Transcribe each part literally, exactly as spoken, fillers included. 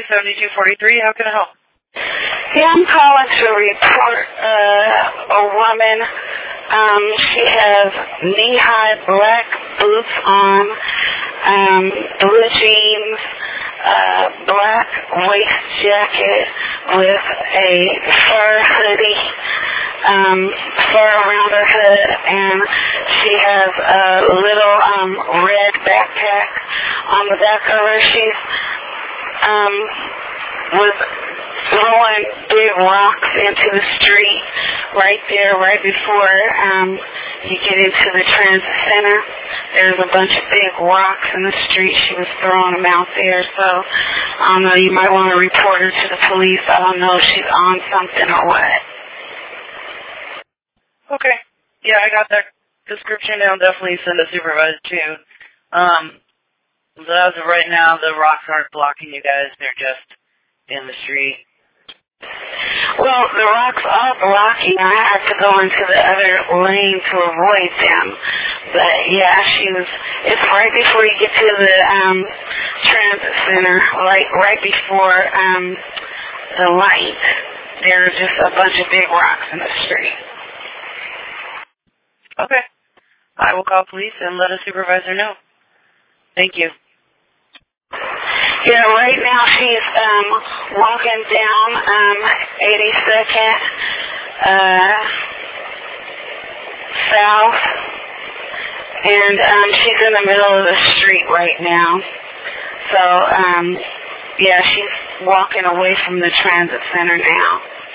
seventy-two forty-three. How can I help? Yeah, I'm calling to report uh, a woman. Um, she has knee-high black boots on, um, blue jeans, uh, black waist jacket with a fur hoodie, um, fur around her hood, and she has a little um, red backpack on the back of her. She's um, was throwing big rocks into the street right there, right before um, you get into the transit center. There's a bunch of big rocks in the street. She was throwing them out there. So, I don't know, you might want to report her to the police. I don't know if she's on something or what. Okay. Yeah, I got that description. I'll definitely send a supervisor too. Um, so as of right now, the rocks aren't blocking you guys. They're just in the street. Well, the rocks are blocking. I have to go into the other lane to avoid them. But yeah, she was, it's right before you get to the um, transit center, like right before um, the light. There's just a bunch of big rocks in the street. Okay. I will call police and let a supervisor know. Thank you. Yeah, right now she's um, walking down um, eighty-second uh, south, and um, she's in the middle of the street right now. So, um, yeah, she's walking away from the transit center now.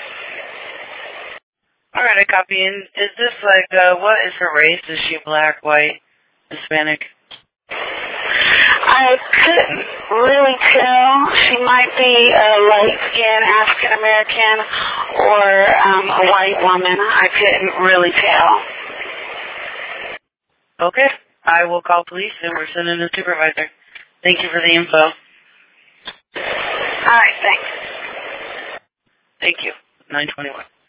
All right, I copy. And is this like, uh, what is her race? Is she black, white, Hispanic? I couldn't really tell. She might be a light-skinned African-American or um, a white woman. I couldn't really tell. Okay. I will call police and we're sending a supervisor. Thank you for the info. All right, thanks. Thank you. nine twenty-one.